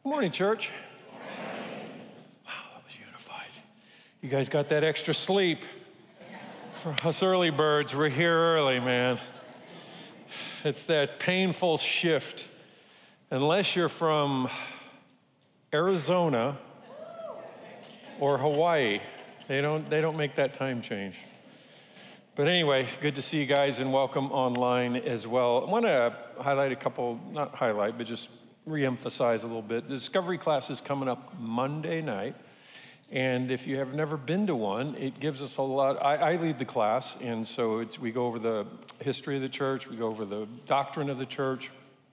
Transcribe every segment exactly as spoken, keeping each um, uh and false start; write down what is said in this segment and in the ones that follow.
Good morning, church. Wow, that was unified. You guys got that extra sleep. For us early birds, we're here early, man. It's that painful shift. Unless you're from Arizona or Hawaii, they don't, they don't make that time change. But anyway, good to see you guys and welcome online as well. I want to highlight a couple, not highlight, but just re-emphasize a little bit. The Discovery class is coming up Monday night. And if you have never been to one, it gives us a lot. I, I lead the class, and so it's, we go over the history of the church, we go over the doctrine of the church,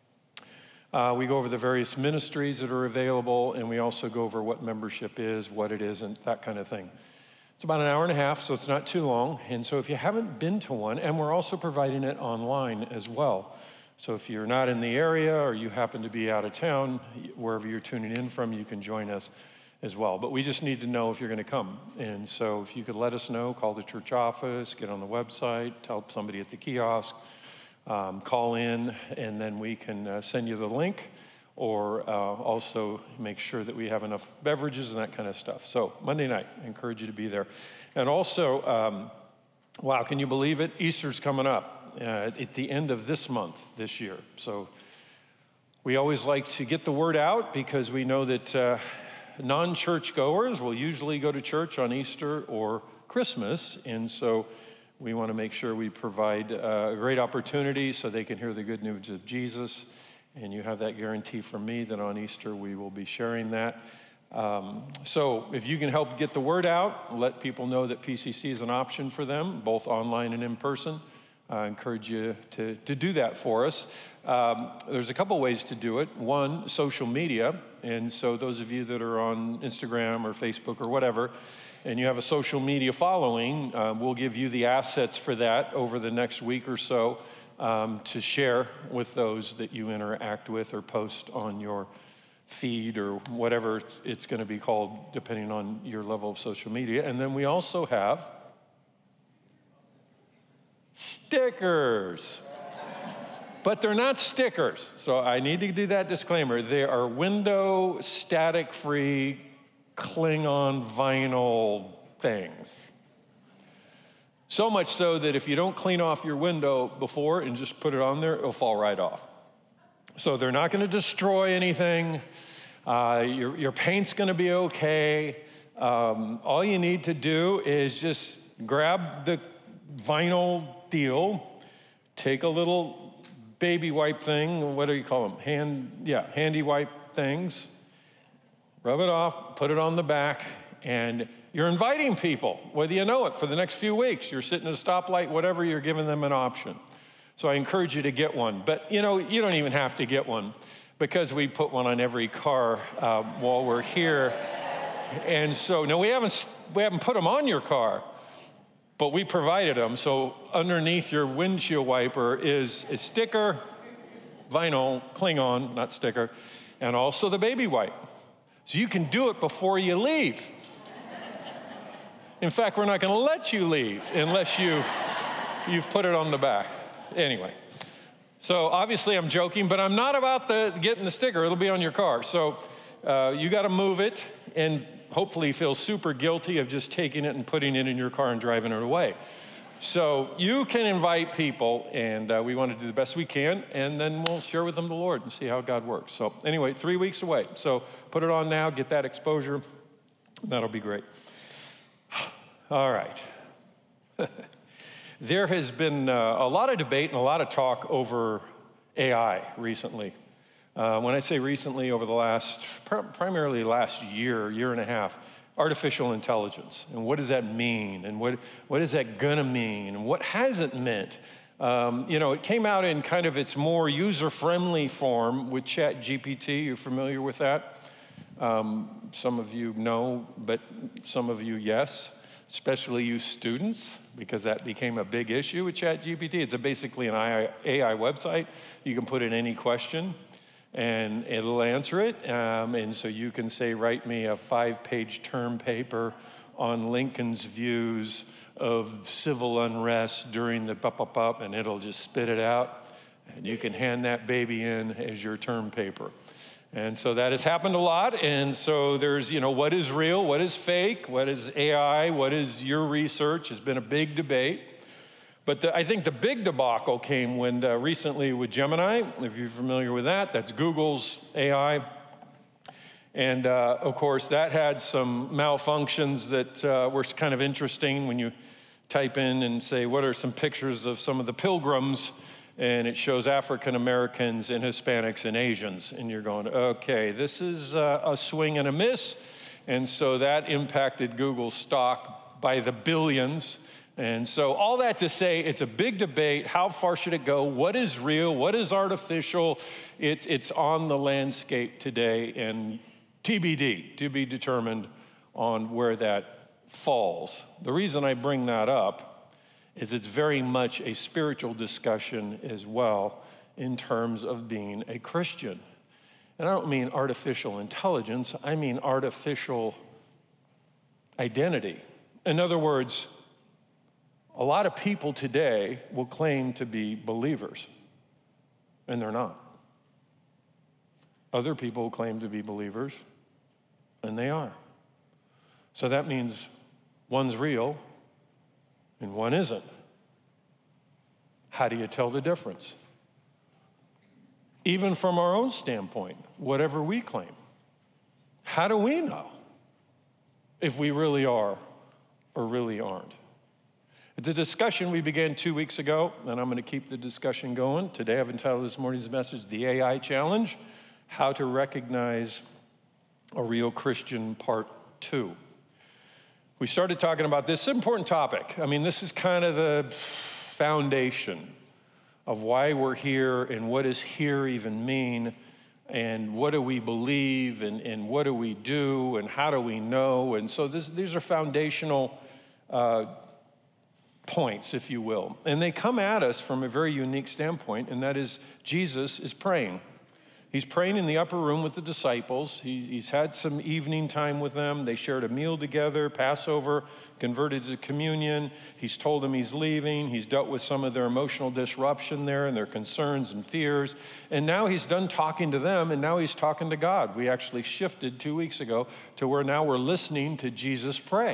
uh, we go over the various ministries that are available, and we also go over what membership is, what it isn't, that kind of thing. It's about an hour and a half, so it's not too long. And so if you haven't been to one, and we're also providing it online as well. So if you're not in the area or you happen to be out of town, wherever you're tuning in from, you can join us as well. But we just need to know if you're going to come. And so if you could let us know, call the church office, get on the website, tell somebody at the kiosk, um, call in, and then we can uh, send you the link, or uh, also make sure that we have enough beverages and that kind of stuff. So Monday night, I encourage you to be there. And also, um, wow, can you believe it? Easter's coming up uh, at the end of this month, this year. So we always like to get the word out because we know that uh, non-church goers will usually go to church on Easter or Christmas, and so we want to make sure we provide uh, a great opportunity so they can hear the good news of Jesus, and you have that guarantee from me that on Easter we will be sharing that. Um, so if you can help get the word out, let people know that P C C is an option for them, both online and in person. I encourage you to, to do that for us. Um, there's a couple ways to do it. One, social media. And so those of you that are on Instagram or Facebook or whatever, and you have a social media following, uh, we'll give you the assets for that over the next week or so um, to share with those that you interact with or post on your feed or whatever it's going to be called, depending on your level of social media. And then we also have stickers. But they're not stickers, so I need to do that disclaimer. They are window static-free Klingon vinyl things. So much so that if you don't clean off your window before and just put it on there, it'll fall right off. So they're not going to destroy anything. Uh, your, your paint's going to be okay. Um, all you need to do is just grab the vinyl deal, take a little baby wipe thing, what do you call them? Hand, yeah, handy wipe things. Rub it off, put it on the back, and you're inviting people, whether you know it, for the next few weeks. You're sitting at a stoplight, whatever, you're giving them an option. So I encourage you to get one. But, you know, you don't even have to get one because we put one on every car uh, while we're here. And so, no, we haven't, we haven't put them on your car, but we provided them. So underneath your windshield wiper is a sticker, vinyl, Klingon, not sticker, and also the baby wipe. So you can do it before you leave. In fact, we're not going to let you leave unless you, you've put it on the back. Anyway, so obviously I'm joking, but I'm not about the getting the sticker. It'll be on your car. So uh, you got to move it and hopefully feel super guilty of just taking it and putting it in your car and driving it away. So you can invite people, and uh, we want to do the best we can, and then we'll share with them the Lord and see how God works. So anyway, three weeks away. So put it on now, get that exposure. That'll be great. All right. There has been uh, a lot of debate and a lot of talk over A I recently. Uh, when I say recently, over the last, pr- primarily last year, year and a half, artificial intelligence. And what does that mean? And what, what is that gonna mean? And what has it meant? Um, you know, it came out in kind of its more user-friendly form with ChatGPT. You're familiar with that? Um, some of you know, but some of you, yes. Especially you students, because that became a big issue with ChatGPT. It's a basically an A I website. You can put in any question, and it'll answer it. Um, and so you can say, write me a five-page term paper on Lincoln's views of civil unrest during the pop, pop, pop, and it'll just spit it out. And you can hand that baby in as your term paper. And so that has happened a lot. And so there's, you know, what is real, what is fake, what is A I, what is your research has been a big debate. But the, I think the big debacle came when uh, recently with Gemini, if you're familiar with that, that's Google's A I. And uh, of course, that had some malfunctions that uh, were kind of interesting when you type in and say, what are some pictures of some of the pilgrims? And it shows African Americans and Hispanics and Asians. And you're going, okay, this is uh, a swing and a miss. And so that impacted Google's stock by the billions. And so all that to say, it's a big debate. How far should it go? What is real? What is artificial? It's, it's on the landscape today, and T B D, to be determined on where that falls. The reason I bring that up is it's very much a spiritual discussion as well in terms of being a Christian. And I don't mean artificial intelligence, I mean artificial identity. In other words, a lot of people today will claim to be believers, and they're not. Other people claim to be believers, and they are. So that means one's real and one isn't. How do you tell the difference? Even from our own standpoint, whatever we claim, how do we know if we really are or really aren't? It's a discussion we began two weeks ago, and I'm going to keep the discussion going. Today I've entitled this morning's message, The A I Challenge, How to Recognize a Real Christian, Part Two. We started talking about this important topic. I mean, this is kind of the foundation of why we're here and what does here even mean and what do we believe and, and what do we do and how do we know. And so this, these are foundational uh, points, if you will. And they come at us from a very unique standpoint, and that is Jesus is praying. He's praying in the upper room with the disciples. He, he's had some evening time with them. They shared a meal together, Passover, converted to communion. He's told them he's leaving. He's dealt with some of their emotional disruption there and their concerns and fears. And now he's done talking to them, and now he's talking to God. We actually shifted two weeks ago to where now we're listening to Jesus pray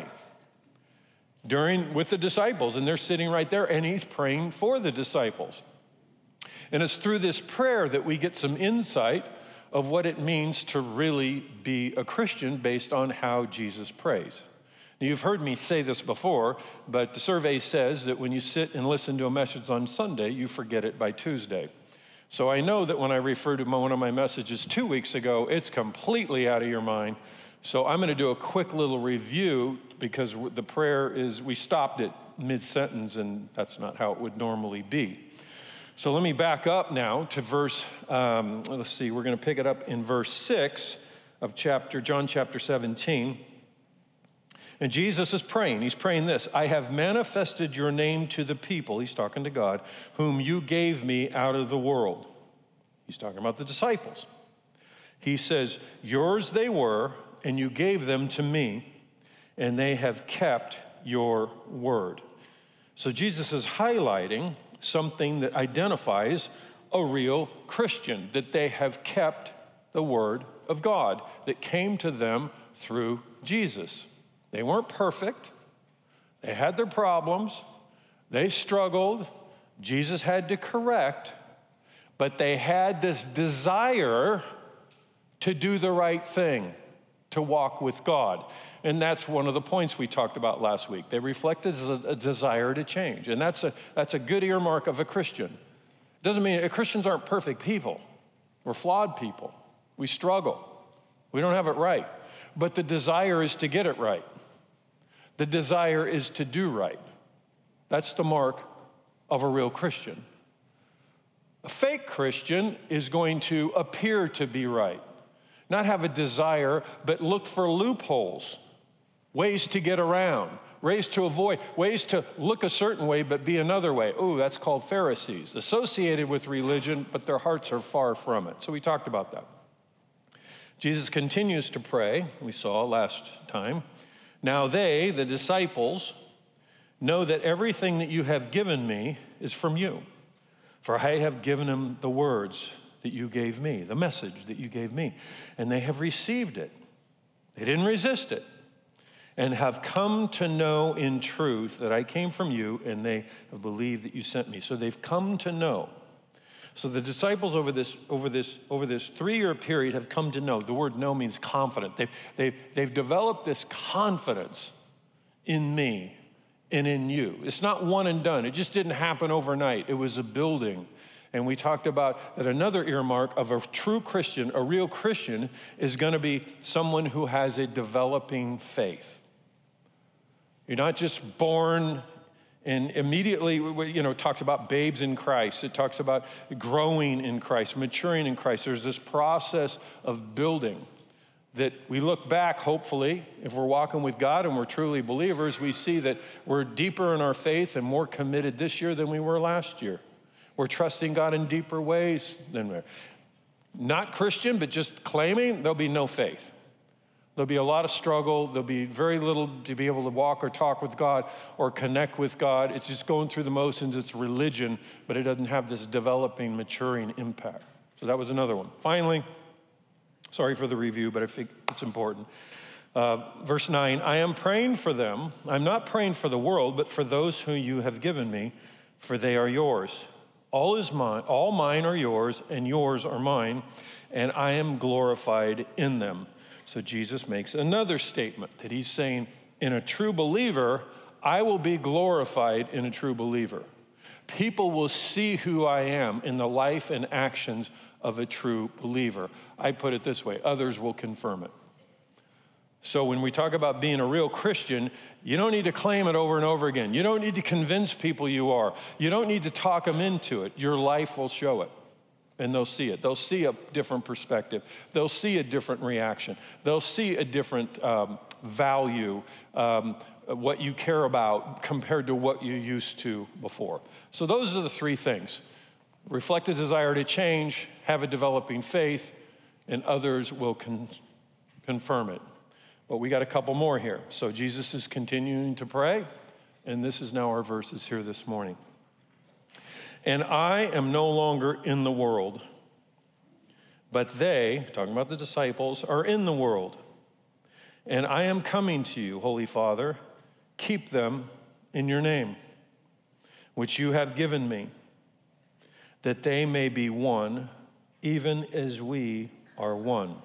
during with the disciples, and they're sitting right there, and he's praying for the disciples. And it's through this prayer that we get some insight of what it means to really be a Christian based on how Jesus prays. Now, you've heard me say this before, but the survey says that when you sit and listen to a message on Sunday, you forget it by Tuesday. So I know that when I refer to one of my messages two weeks ago, it's completely out of your mind. So I'm going to do a quick little review because the prayer is, we stopped it mid-sentence, and that's not how it would normally be. So let me back up now to verse, um, let's see, we're going to pick it up in verse six of chapter, John chapter seventeen. And Jesus is praying. He's praying this, I have manifested your name to the people, he's talking to God, whom you gave me out of the world. He's talking about the disciples. He says, yours they were, and you gave them to me, and they have kept your word. So Jesus is highlighting something that identifies a real Christian, that they have kept the word of God that came to them through Jesus. They weren't perfect. They had their problems. They struggled. Jesus had to correct, but they had this desire to do the right thing, to walk with God. And that's one of the points we talked about last week. They reflected a desire to change. And that's a, that's a good earmark of a Christian. It doesn't mean Christians aren't perfect people. We're flawed people. We struggle. We don't have it right. But the desire is to get it right. The desire is to do right. That's the mark of a real Christian. A fake Christian is going to appear to be right. Not have a desire, but look for loopholes, ways to get around, ways to avoid, ways to look a certain way but be another way. Ooh, that's called Pharisees, associated with religion, but their hearts are far from it. So we talked about that. Jesus continues to pray, we saw last time. Now they, the disciples, know that everything that you have given me is from you. For I have given them the words that you gave me, the message that you gave me. And they have received it. They didn't resist it. And have come to know in truth that I came from you, and they have believed that you sent me. So they've come to know. So the disciples over this, over this, over this three-year period have come to know. The word know means confident. They've, they've, they've developed this confidence in me and in you. It's not one and done. It just didn't happen overnight. It was a building. And we talked about that another earmark of a true Christian, a real Christian, is going to be someone who has a developing faith. You're not just born and immediately, you know, it talks about babes in Christ. It talks about growing in Christ, maturing in Christ. There's this process of building that we look back, hopefully, if we're walking with God and we're truly believers, we see that we're deeper in our faith and more committed this year than we were last year. We're trusting God in deeper ways than we're. Not Christian, but just claiming, there'll be no faith. There'll be a lot of struggle. There'll be very little to be able to walk or talk with God or connect with God. It's just going through the motions. It's religion, but it doesn't have this developing, maturing impact. So that was another one. Finally, sorry for the review, but I think it's important. Uh, verse nine, I am praying for them. I'm not praying for the world, but for those who you have given me, for they are yours. All is mine, all mine are yours, and yours are mine, and I am glorified in them. So Jesus makes another statement that he's saying, in a true believer, I will be glorified in a true believer. People will see who I am in the life and actions of a true believer. I put it this way, others will confirm it. So when we talk about being a real Christian, you don't need to claim it over and over again. You don't need to convince people you are. You don't need to talk them into it. Your life will show it. And they'll see it. They'll see a different perspective. They'll see a different reaction. They'll see a different um, value, um, what you care about compared to what you used to before. So those are the three things. Reflect a desire to change, have a developing faith, and others will con- confirm it. But we got a couple more here. So Jesus is continuing to pray, and this is now our verses here this morning. And I am no longer in the world, but they, talking about the disciples, are in the world. And I am coming to you, Holy Father. Keep them in your name, which you have given me, that they may be one, even as we are one.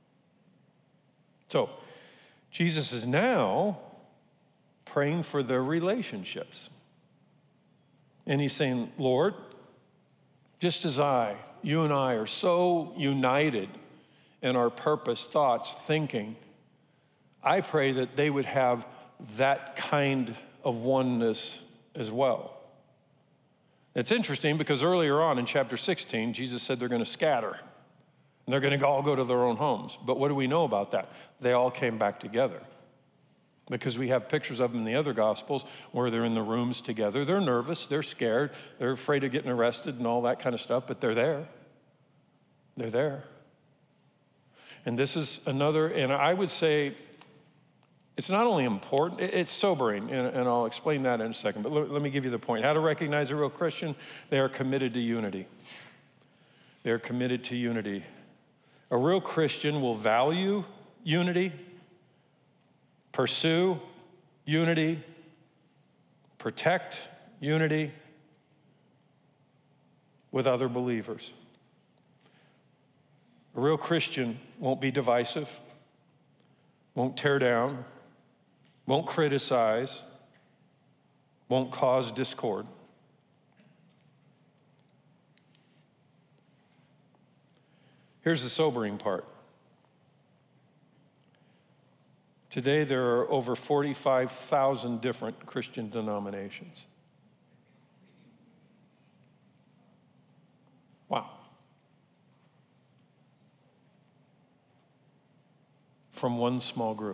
So, Jesus is now praying for their relationships. And he's saying, Lord, just as I, you and I are so united in our purpose, thoughts, thinking, I pray that they would have that kind of oneness as well. It's interesting because earlier on in chapter sixteen, Jesus said they're going to scatter and they're going to all go to their own homes. But what do we know about that? They all came back together. Because we have pictures of them in the other Gospels where they're in the rooms together. They're nervous, they're scared, they're afraid of getting arrested and all that kind of stuff, but they're there. They're there. And this is another, and I would say it's not only important, it's sobering, and, and I'll explain that in a second, but let, let me give you the point. How to recognize a real Christian? They are committed to unity. They're committed to unity. A real Christian will value unity, pursue unity, protect unity with other believers. A real Christian won't be divisive, won't tear down, won't criticize, won't cause discord. Here's the sobering part. Today, there are over forty-five thousand different Christian denominations. Wow. From one small group.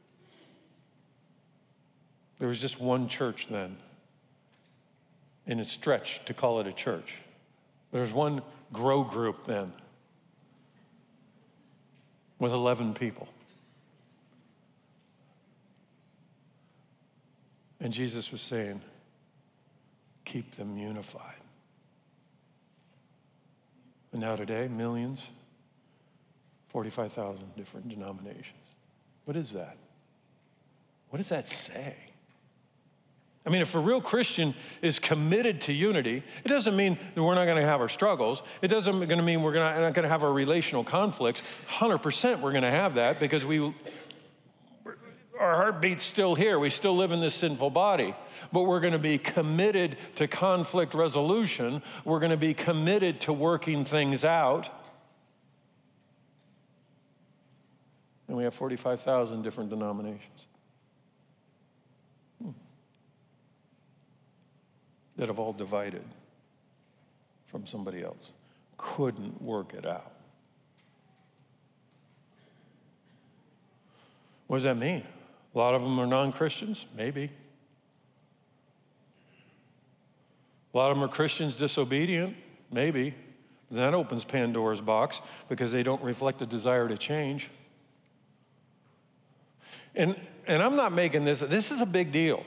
There was just one church then, and it's stretched to call it a church. There was one grow group then with eleven people. And Jesus was saying, keep them unified. And now today, millions, forty-five thousand different denominations. What is that? What does that say? I mean, if a real Christian is committed to unity, it doesn't mean that we're not going to have our struggles. It doesn't going to mean we're gonna, not going to have our relational conflicts. one hundred percent we're going to have that because we, our heartbeat's still here. We still live in this sinful body. But we're going to be committed to conflict resolution. We're going to be committed to working things out. And we have forty-five thousand different denominations. That have all divided from somebody else. Couldn't work it out. What does that mean? A lot of them are non-Christians? Maybe. A lot of them are Christians disobedient? Maybe. That opens Pandora's box because they don't reflect a desire to change. And, and I'm not making this, this is a big deal.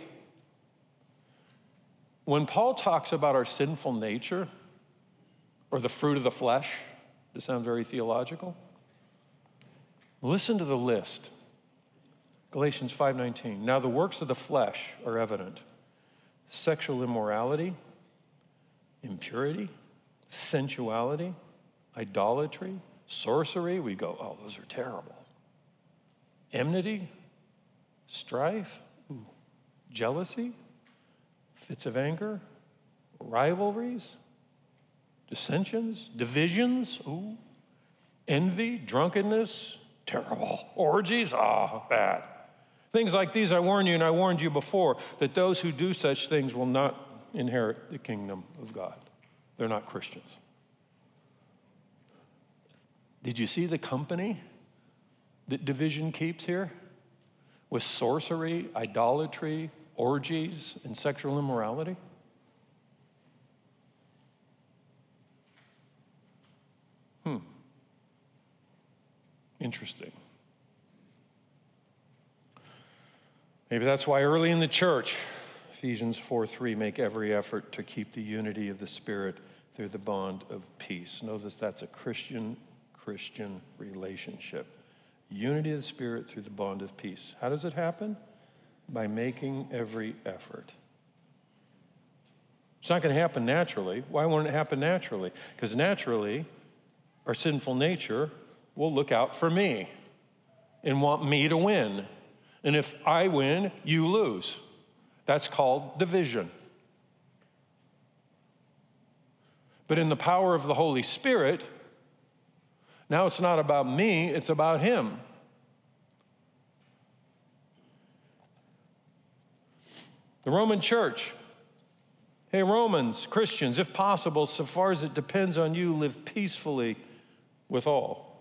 When Paul talks about our sinful nature, or the fruit of the flesh, to sound very theological, listen to the list. Galatians five nineteen. Now the works of the flesh are evident. Sexual immorality, impurity, sensuality, idolatry, sorcery. We go, oh, those are terrible. Enmity, strife, ooh, jealousy, fits of anger, rivalries, dissensions, divisions, ooh, envy, drunkenness, terrible, orgies, ah, oh, bad. Things like these I warn you, and I warned you before, that those who do such things will not inherit the kingdom of God. They're not Christians. Did you see the company that division keeps here? With sorcery, idolatry, orgies, and sexual immorality? Hmm. Interesting. Maybe that's why early in the church, Ephesians four three, make every effort to keep the unity of the Spirit through the bond of peace. Notice that's a Christian-Christian relationship. Unity of the Spirit through the bond of peace. How does it happen? By making every effort. It's not going to happen naturally. Why won't it happen naturally? Because naturally, our sinful nature will look out for me and want me to win. And if I win, you lose. That's called division. But in the power of the Holy Spirit, now it's not about me, it's about Him. The Roman church. Hey, Romans, Christians, if possible, so far as it depends on you, live peacefully with all.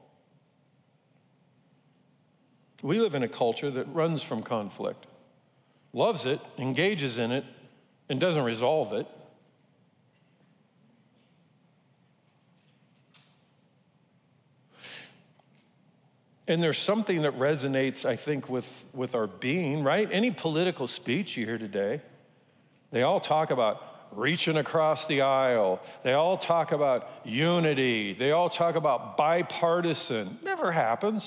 We live in a culture that runs from conflict, loves it, engages in it, and doesn't resolve it. And there's something that resonates, I think, with, with our being, right? Any political speech you hear today, they all talk about reaching across the aisle. They all talk about unity. They all talk about bipartisan. Never happens.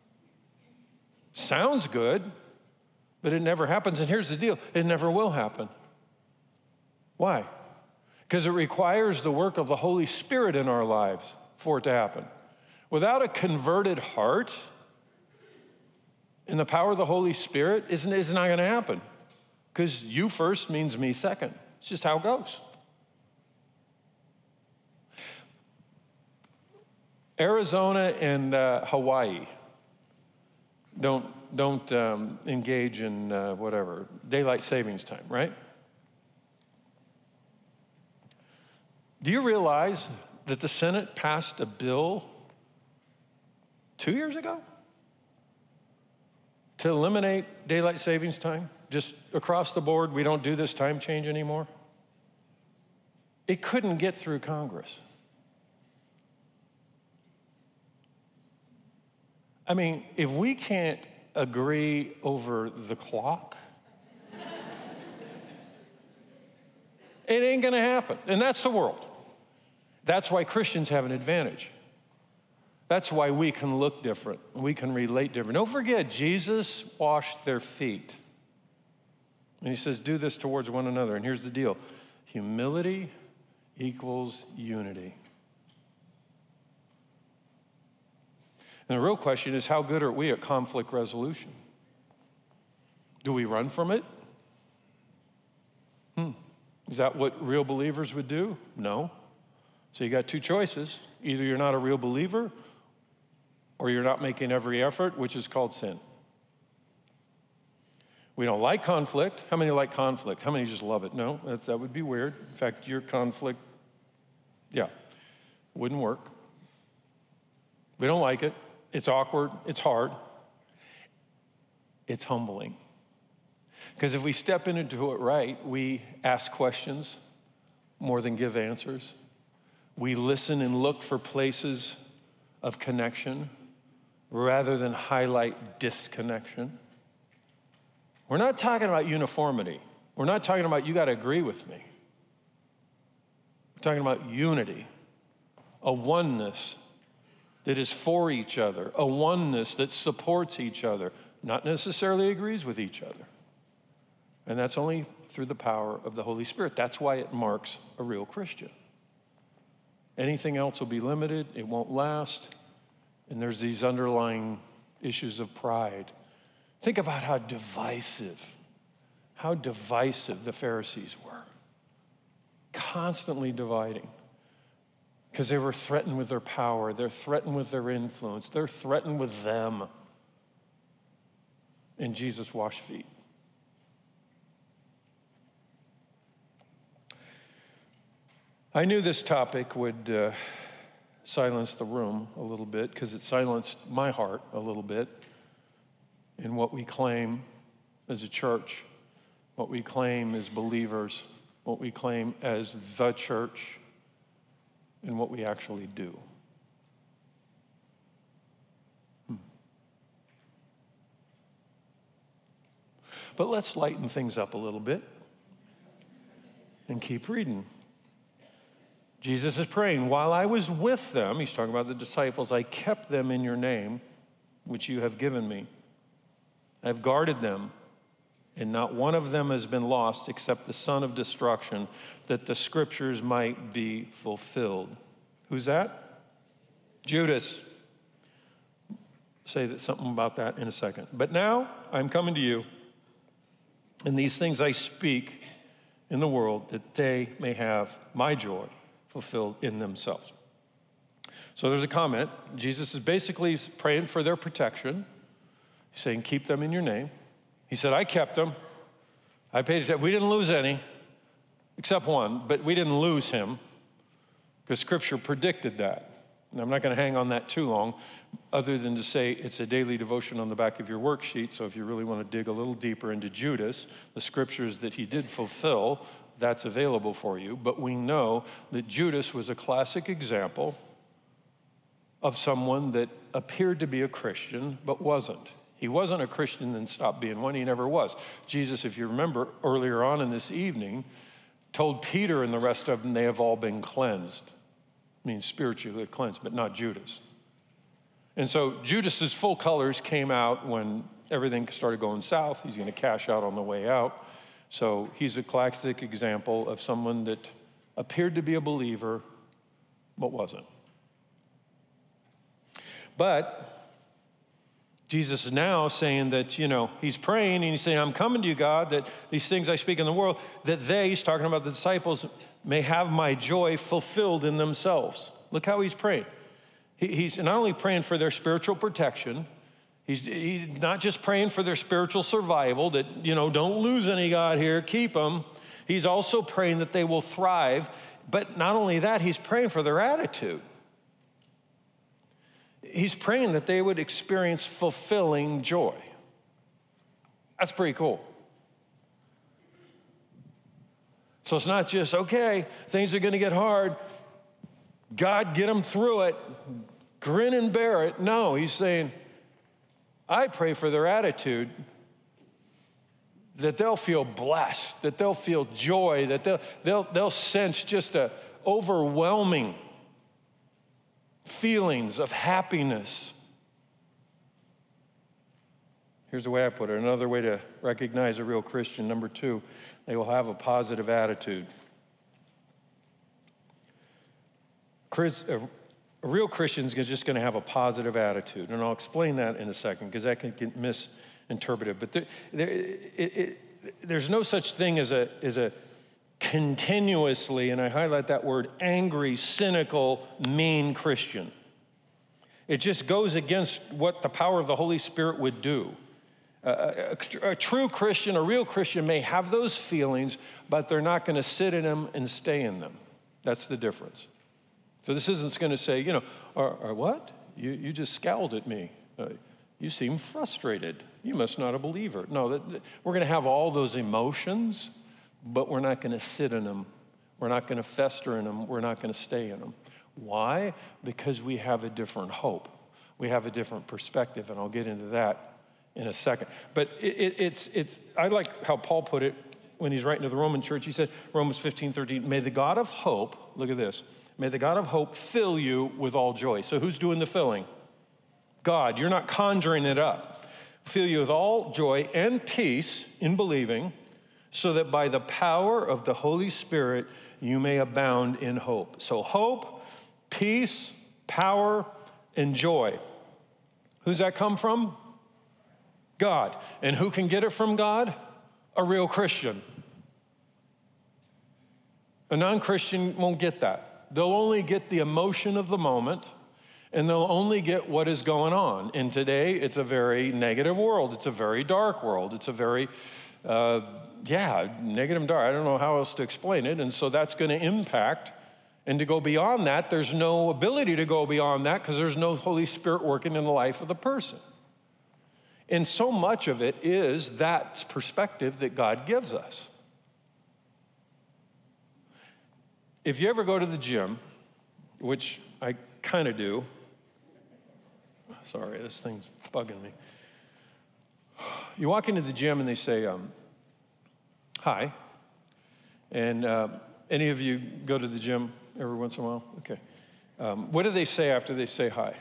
Sounds good, but it never happens. And here's the deal, it never will happen. Why? Because it requires the work of the Holy Spirit in our lives for it to happen. Without a converted heart and the power of the Holy Spirit, it's, it's not going to happen. Because you first means me second. It's just how it goes. Arizona and uh, Hawaii don't, don't um, engage in uh, whatever, daylight savings time, right? Do you realize that the Senate passed a bill two years ago to eliminate daylight savings time? Just across the board, we don't do this time change anymore. It couldn't get through Congress. I mean, if we can't agree over the clock, it ain't gonna happen. And that's the world. That's why Christians have an advantage. That's why we can look different. We can relate different. Don't forget, Jesus washed their feet. And he says, do this towards one another. And here's the deal. Humility equals unity. And the real question is, how good are we at conflict resolution? Do we run from it? Hmm. Is that what real believers would do? No. So you got two choices. Either you're not a real believer or you're not making every effort, which is called sin. We don't like conflict. How many like conflict? How many just love it? No, that's, that would be weird. In fact, your conflict, yeah, wouldn't work. We don't like it. It's awkward. It's hard. It's humbling. Because if we step into it right, we ask questions more than give answers. We listen and look for places of connection rather than highlight disconnection. We're not talking about uniformity. We're not talking about you got to agree with me. We're talking about unity, a oneness that is for each other, a oneness that supports each other, not necessarily agrees with each other. And that's only through the power of the Holy Spirit. That's why it marks a real Christian. Anything else will be limited, it won't last, and there's these underlying issues of pride. Think about how divisive, how divisive the Pharisees were. Constantly dividing. Because they were threatened with their power, they're threatened with their influence, they're threatened with them. And Jesus washed feet. I knew this topic would uh, silence the room a little bit because it silenced my heart a little bit in what we claim as a church, what we claim as believers, what we claim as the church, and what we actually do. Hmm. But let's lighten things up a little bit and keep reading. Jesus is praying, while I was with them, he's talking about the disciples, I kept them in your name, which you have given me. I've guarded them, and not one of them has been lost except the son of destruction, that the scriptures might be fulfilled. Who's that? Judas. Say that, something about that in a second. But now I'm coming to you, and these things I speak in the world, that they may have my joy fulfilled in themselves. So there's a comment. Jesus is basically praying for their protection. He's saying, keep them in your name. He said, I kept them. I paid attention. We didn't lose any, except one, but we didn't lose him because Scripture predicted that. And I'm not going to hang on that too long, other than to say it's a daily devotion on the back of your worksheet. So if you really want to dig a little deeper into Judas, the Scriptures that he did fulfill, that's available for you. But we know that Judas was a classic example of someone that appeared to be a Christian, but wasn't. He wasn't a Christian and stopped being one. He never was. Jesus, if you remember earlier on in this evening, told Peter and the rest of them they have all been cleansed. It means spiritually cleansed, but not Judas. And so Judas's full colors came out when everything started going south. He's going to cash out on the way out. So he's a classic example of someone that appeared to be a believer, but wasn't. But Jesus is now saying that, you know, he's praying and he's saying, I'm coming to you, God, that these things I speak in the world, that they, he's talking about the disciples, may have my joy fulfilled in themselves. Look how he's praying. He, he's not only praying for their spiritual protection, He's, he's not just praying for their spiritual survival, that, you know, don't lose any, God, here, keep them. He's also praying that they will thrive. But not only that, he's praying for their attitude. He's praying that they would experience fulfilling joy. That's pretty cool. So it's not just, okay, things are going to get hard. God, get them through it. Grin and bear it. No, he's saying, I pray for their attitude, that they'll feel blessed, that they'll feel joy, that they'll, they'll, they'll sense just a overwhelming feelings of happiness. Here's the way I put it. Another way to recognize a real Christian. Number two, they will have a positive attitude. Chris, a, a real Christian is just going to have a positive attitude. And I'll explain that in a second because that can get misinterpreted. But there, there, it, it, there's no such thing as a, as a continuously, and I highlight that word, angry, cynical, mean Christian. It just goes against what the power of the Holy Spirit would do. Uh, a, a true Christian, a real Christian may have those feelings, but they're not going to sit in them and stay in them. That's the difference. So this isn't going to say, you know, or, or what? You, you just scowled at me. Uh, you seem frustrated. You must not a believer. No, that, that, we're going to have all those emotions, but we're not going to sit in them. We're not going to fester in them. We're not going to stay in them. Why? Because we have a different hope. We have a different perspective, and I'll get into that in a second. But it, it, it's, it's, I like how Paul put it when he's writing to the Roman church. He said, Romans fifteen, thirteen, may the God of hope, look at this, may the God of hope fill you with all joy. So who's doing the filling? God. You're not conjuring it up. Fill you with all joy and peace in believing, so that by the power of the Holy Spirit you may abound in hope. So hope, peace, power, and joy. Who's that come from? God. And who can get it from God? A real Christian. A non-Christian won't get that. They'll only get the emotion of the moment, and they'll only get what is going on. And today, it's a very negative world. It's a very dark world. It's a very, uh, yeah, negative and dark. I don't know how else to explain it. And so that's going to impact. And to go beyond that, there's no ability to go beyond that because there's no Holy Spirit working in the life of the person. And so much of it is that perspective that God gives us. If you ever go to the gym, which I kind of do, sorry, this thing's bugging me. You walk into the gym and they say, um, hi. And uh, any of you go to the gym every once in a while? Okay. Um, what do they say after they say hi?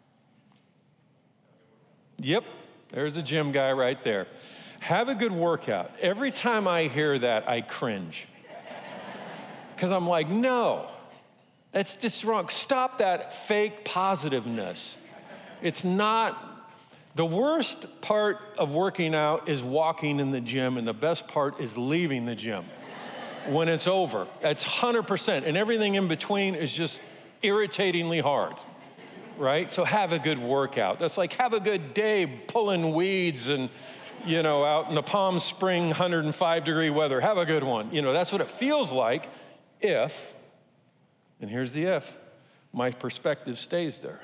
Yep. There's a gym guy right there. Have a good workout. Every time I hear that, I cringe. Because I'm like, no, that's just wrong. Stop that fake positiveness. It's not, the worst part of working out is walking in the gym, and the best part is leaving the gym when it's over. That's one hundred percent. And everything in between is just irritatingly hard. Right? So have a good workout. That's like have a good day pulling weeds and, you know, out in the Palm Spring one hundred five degree weather. Have a good one. You know, that's what it feels like if, and here's the if, my perspective stays there.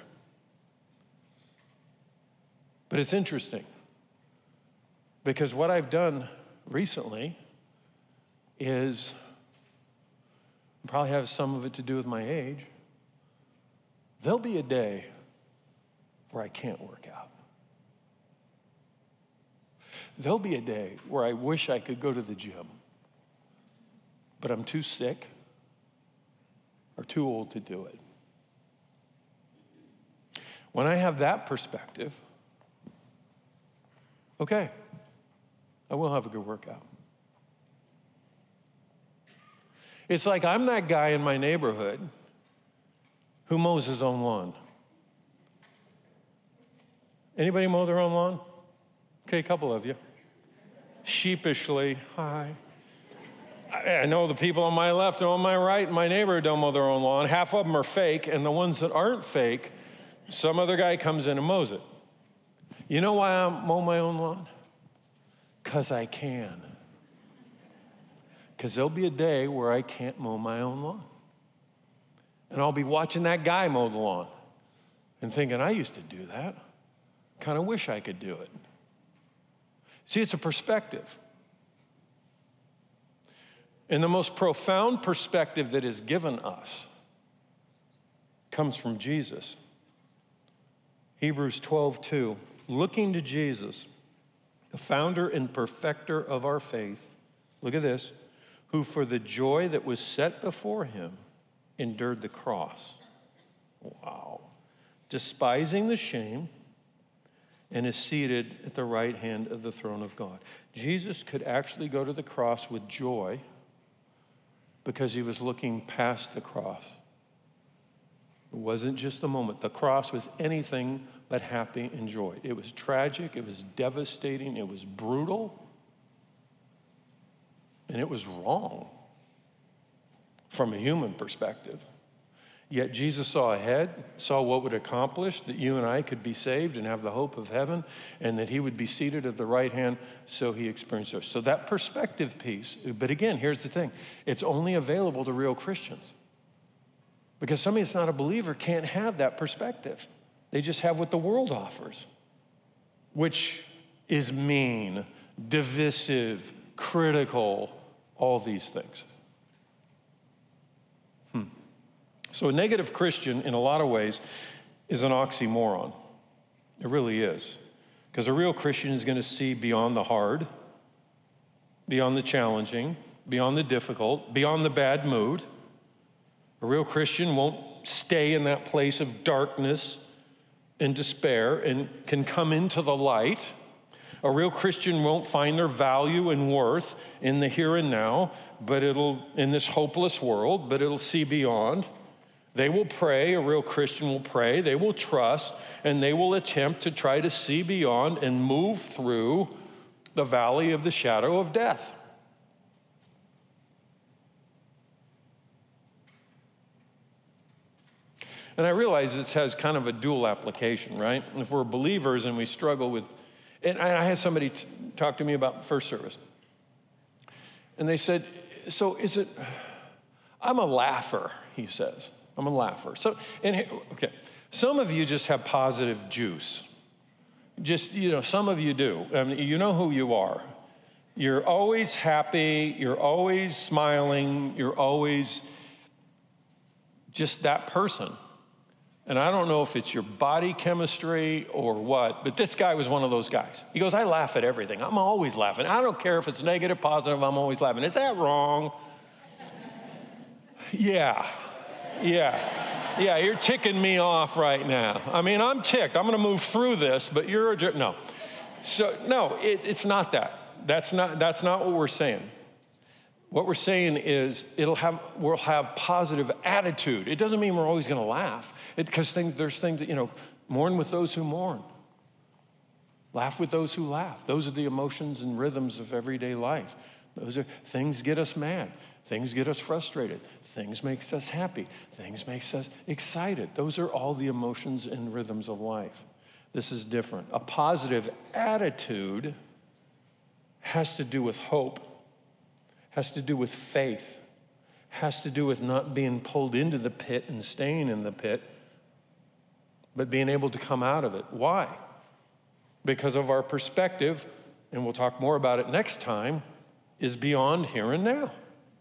But it's interesting because what I've done recently is probably has some of it to do with my age. There'll be a day where I can't work out. There'll be a day where I wish I could go to the gym, but I'm too sick or too old to do it. When I have that perspective, okay, I will have a good workout. It's like I'm that guy in my neighborhood who mows his own lawn. Anybody mow their own lawn? Okay, a couple of you. Sheepishly, hi. I know the people on my left and on my right in my neighborhood don't mow their own lawn. Half of them are fake, and the ones that aren't fake, some other guy comes in and mows it. You know why I mow my own lawn? Because I can. Because there'll be a day where I can't mow my own lawn. And I'll be watching that guy mow the lawn and thinking, I used to do that. Kind of wish I could do it. See, it's a perspective. And the most profound perspective that is given us comes from Jesus. Hebrews twelve two, looking to Jesus, the founder and perfecter of our faith, look at this, who for the joy that was set before him endured the cross. Wow. despising the shame, and is seated at the right hand of the throne of God. Jesus could actually go to the cross with joy because he was looking past the cross. It wasn't just a moment. The cross was anything but happy and joy. It was tragic, it was devastating, it was brutal, and it was wrong from a human perspective. Yet Jesus saw ahead, saw what would accomplish, that you and I could be saved and have the hope of heaven, and that he would be seated at the right hand, so he experienced it. So that perspective piece, but again, here's the thing. It's only available to real Christians. Because somebody that's not a believer can't have that perspective. They just have what the world offers, which is mean, divisive, critical, all these things. Hmm. So a negative Christian, in a lot of ways, is an oxymoron. It really is. Because a real Christian is going to see beyond the hard, beyond the challenging, beyond the difficult, beyond the bad mood. A real Christian won't stay in that place of darkness and despair and can come into the light. A real Christian won't find their value and worth in the here and now, but it'll, in this hopeless world, but it'll see beyond. They will pray, a real Christian will pray, they will trust, and they will attempt to try to see beyond and move through the valley of the shadow of death. And I realize this has kind of a dual application, right? If we're believers and we struggle with, and I had somebody t- talk to me about first service. And they said, so is it, I'm a laugher, he says. I'm a laugher. So, and okay, some of you just have positive juice. Just, you know, some of you do. I mean, you know who you are. You're always happy. You're always smiling. You're always just that person. And I don't know if it's your body chemistry or what, but this guy was one of those guys. He goes, I laugh at everything. I'm always laughing. I don't care if it's negative, positive, I'm always laughing. Is that wrong? Yeah. Yeah, yeah, you're ticking me off right now. I mean, I'm ticked. I'm going to move through this, but you're a jerk. No. So, no, it, it's not that. That's not, that's not what we're saying. What we're saying is it'll have, we'll have positive attitude. It doesn't mean we're always going to laugh. Because things, there's things that, you know, mourn with those who mourn. Laugh with those who laugh. Those are the emotions and rhythms of everyday life. Those are, things get us mad. Things get us frustrated. Things makes us happy. Things makes us excited. Those are all the emotions and rhythms of life. This is different. A positive attitude has to do with hope, has to do with faith, has to do with not being pulled into the pit and staying in the pit, but being able to come out of it. Why? Because of our perspective, and we'll talk more about it next time, is beyond here and now.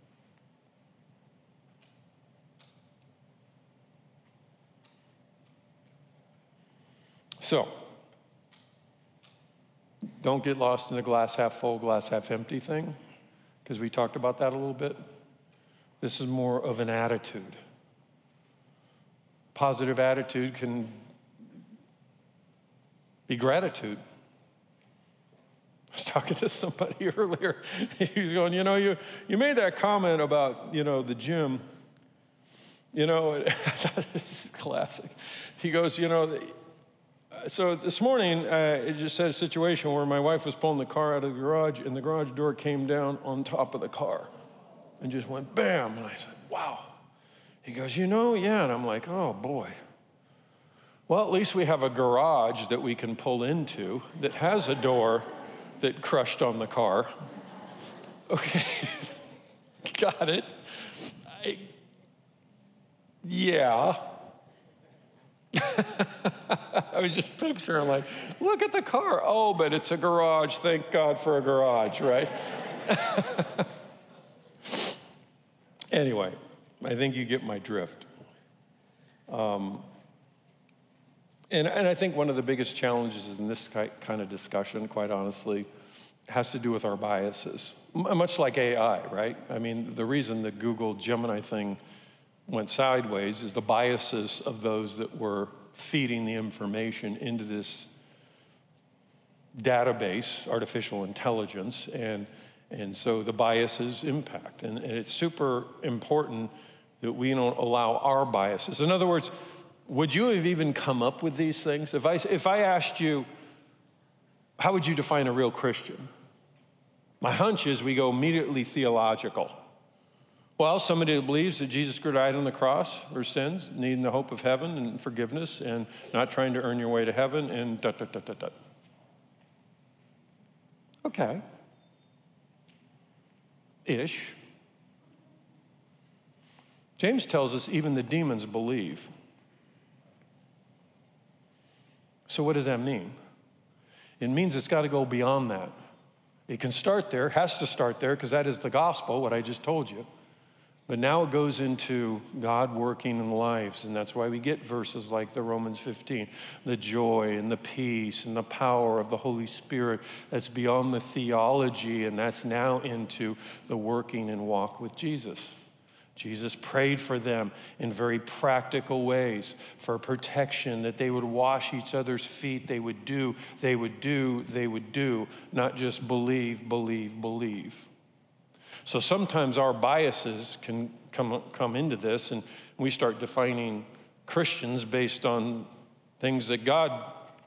So, don't get lost in the glass half full, glass half empty thing, because we talked about that a little bit. This is more of an attitude. Positive attitude can be gratitude. I was talking to somebody earlier. He was going, you know, you, you made that comment about, you know, the gym. You know, I thought this is classic. He goes, you know, so this morning, uh, it just said a situation where my wife was pulling the car out of the garage, and the garage door came down on top of the car and just went bam. And I said, wow. He goes, you know, yeah. And I'm like, oh, boy. Well, at least we have a garage that we can pull into that has a door that crushed on the car. Okay, got it. I, yeah. I was just picturing like, look at the car. Oh, but it's a garage. Thank God for a garage, right? Anyway, I think you get my drift. Um, and, and I think one of the biggest challenges in this kind of discussion, quite honestly, has to do with our biases. M- much like A I, right? I mean, the reason the Google Gemini thing went sideways is the biases of those that were feeding the information into this database, artificial intelligence, and, and so the biases impact. And, and it's super important that we don't allow our biases. In other words, would you have even come up with these things? If I, if I asked you, how would you define a real Christian? My hunch is we go immediately theological. Well, somebody that believes that Jesus died on the cross for sins, needing the hope of heaven and forgiveness, and not trying to earn your way to heaven, and dot, dot, dot, dot, dot. Okay. Ish. James tells us even the demons believe. So what does that mean? It means it's got to go beyond that. It can start there, has to start there, because that is the gospel, what I just told you. But now it goes into God working in lives, and that's why we get verses like the Romans fifteen, the joy and the peace and the power of the Holy Spirit that's beyond the theology, and that's now into the working and walk with Jesus. Jesus prayed for them in very practical ways for protection, that they would wash each other's feet, they would do, they would do, they would do, not just believe, believe, believe. So sometimes our biases can come, come into this, and we start defining Christians based on things that God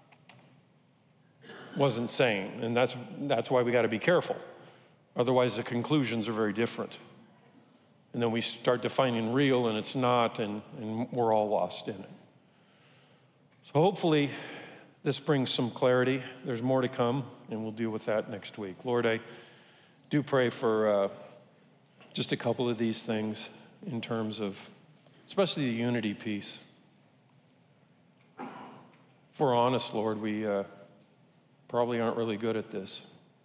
wasn't saying, and that's, that's why we got to be careful. Otherwise, the conclusions are very different. And then we start defining real, and it's not, and, and we're all lost in it. So hopefully this brings some clarity. There's more to come, and we'll deal with that next week. Lord, I do pray for uh, just a couple of these things in terms of, especially the unity piece. If we're honest, Lord, we uh, probably aren't really good at this.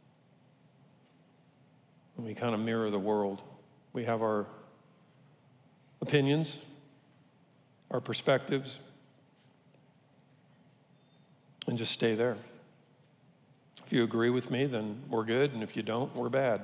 And we kind of mirror the world. We have our opinions, our perspectives, and just stay there. If you agree with me, then we're good, and if you don't, we're bad.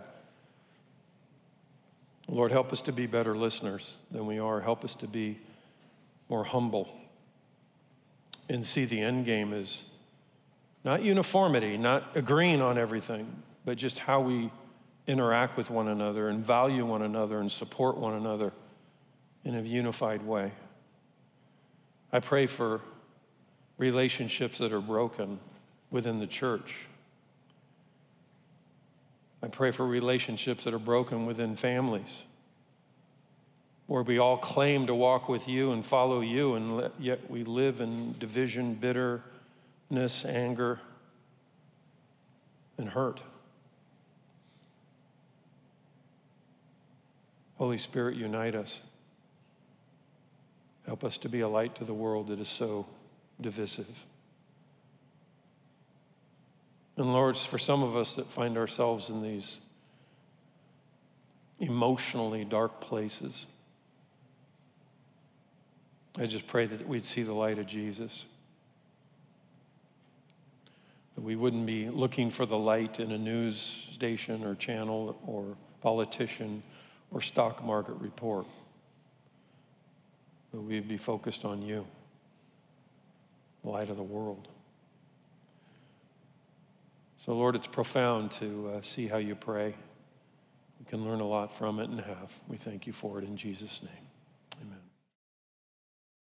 Lord, help us to be better listeners than we are. Help us to be more humble and see the end game as not uniformity, not agreeing on everything, but just how we interact with one another and value one another and support one another in a unified way. I pray for relationships that are broken within the church. I pray for relationships that are broken within families, where we all claim to walk with you and follow you, and yet we live in division, bitterness, anger, and hurt. Holy Spirit, unite us. Help us to be a light to the world that is so divisive. And Lord, for some of us that find ourselves in these emotionally dark places, I just pray that we'd see the light of Jesus. That we wouldn't be looking for the light in a news station or channel or politician or stock market report. But we'd be focused on you, the light of the world. So Lord, it's profound to uh, see how you pray. We can learn a lot from it and have. We thank you for it in Jesus' name.